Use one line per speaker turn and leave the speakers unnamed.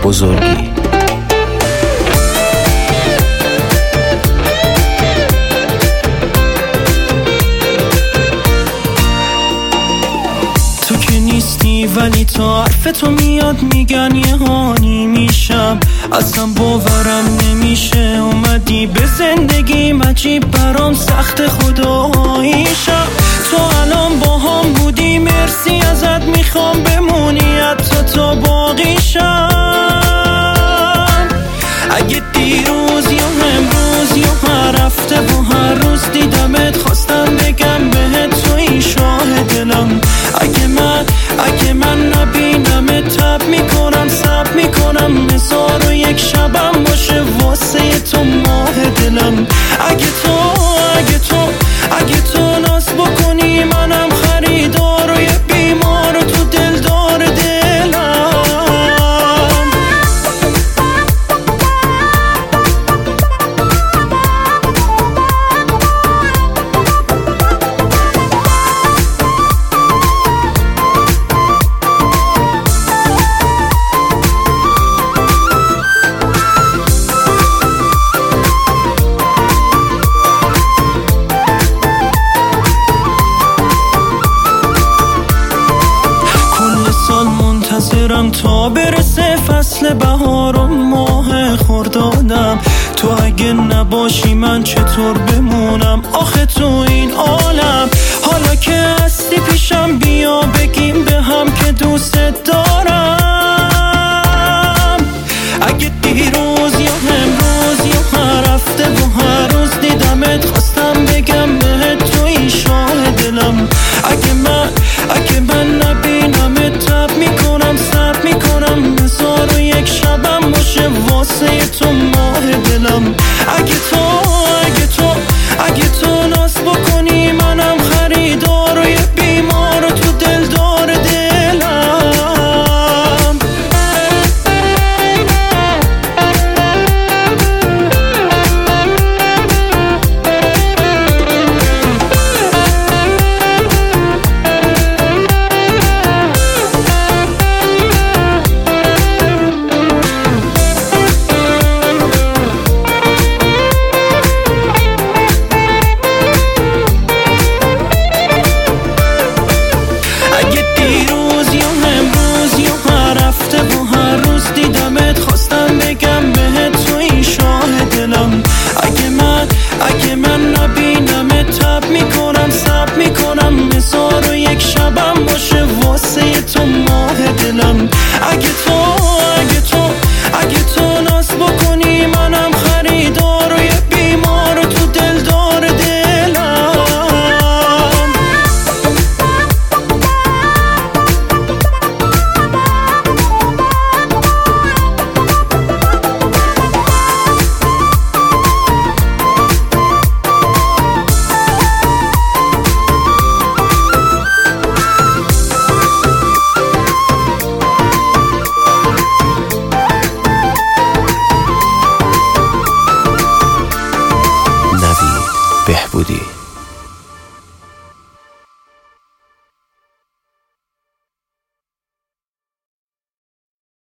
بزرگی.
تو که نیستی ولی تا حرف تو میاد میگن یه هانی میشم، اصلا باورم نمیشه اومدی به زندگیم، عجیب برام سخت خداییشم. تو الان با هم بودی مرسی ازت میخوام بمونی حتی تا باقیشم. اگه دیروز یا امروز یا هر هفته و هر روز دیدمت خواستم بگم بهت توی شاه دلم. اگه من نبینمت تب میکنم سب میکنم 1001 شبم باشه واسه تو ماه دلم. اگه تو ناز بکنی منم خریدار و یه بیمار و تو دلدار دلم. منتظرم تا برسه فصل بهار و ماه خردادم. تو اگه نباشی من چطور بمونم آخه توی